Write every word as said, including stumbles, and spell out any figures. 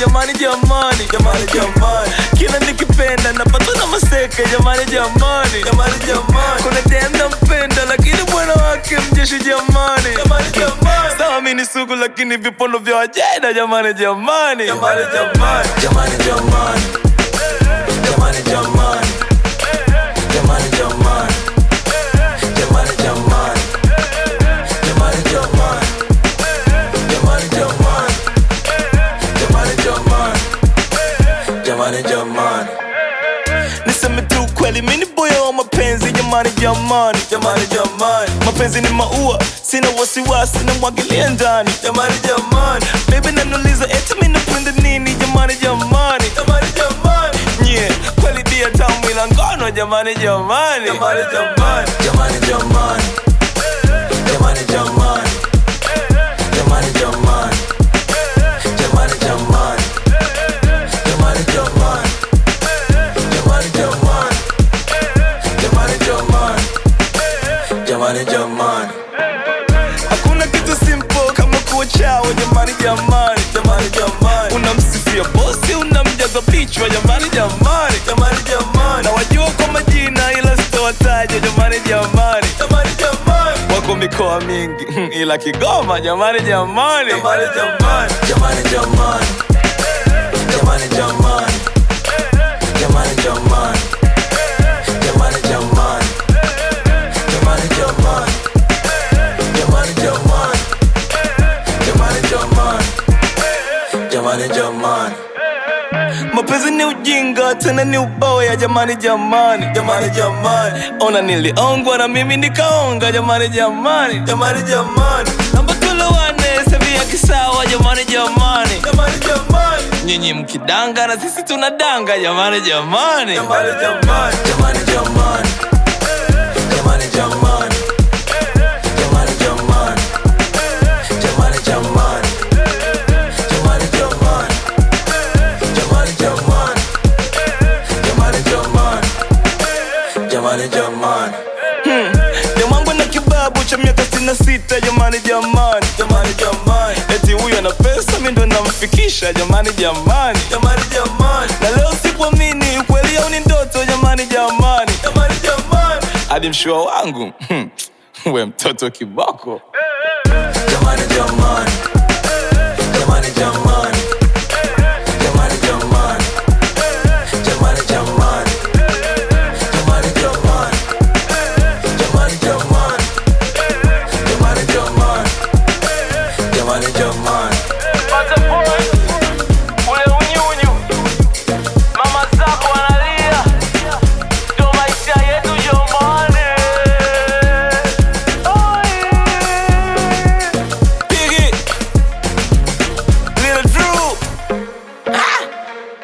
jamani jamani, jamani jamani. Kila nikipenda napatwa na maseke, jamani jamani, jamani jamani. Kuna dem nampenda lakini bwana wake mjeshi, jamani, jamani jamani. Sawa mimi ni sugu lakini vipono vya wajeda, jamani jamani, jamani jamani, jamani jamani, jamani jamani, jamani jamani, jamani jamani, jamani jamani, jamani jamani, jamani jamani, jamani jamani. Niseme tu kweli mimi ni boya wa mapenzi, jamani jamani, jamani jamani. Mapenzi ni maua, sina wasiwasi na mwagilia ndani, jamani jamani. Baby nanuliza eti mimi napenda nini, jamani jamani, jamani jamani. Yeah, kweli dia tamu ila ngono, jamani jamani, jamani jamani, jamani jamani, jamani jamani, jamani jamani, jamani jamani, jamani jamani, jamani jamani, jamani jamani, jamani jamani. Hakuna kitu simple kama kuwa chao, jamani jamani, jamani jamani. Unamsifia bosi, unamjaza pichwa, jamani jamani, jamani jamani. Na wajua kwa majina ila sitowataja, jamani jamani, jamani jamani. Wako mikoa mingi ila Kigoma, jamani jamani, jamani jamani, jamani jamani, jamani jamani, jamani jamani, jamani jamani, jamani jamani, jamani jamani, jamani jamani, jamani jamani. Mapenzi ni ujinga tena ni uboya, jamani jamani, jamani jamani. Ona niliongwa na mimi nikaonga, jamani jamani, jamani jamani. Namba tulewane sevi ya kisawa, jamani jamani, jamani jamani. Nyinyi mkidanga na sisi tunadanga, jamani jamani, jamani jamani, jamani jamani, jamani jamani, jamani jamani, jamani jamani, jamani jamani, jamani jamani, jamani jamani, jamani jamani. Jamangu na kibabu cha miaka sitini na sita, jamani jamani, jamani jamani. Eti huyu ana pesa mimi ndo namfikisha, jamani jamani, jamani jamani. Na leo sikuamini kweli au ni ndoto, jamani jamani, jamani jamani. Hadi mshua wangu we mtoto kiboko.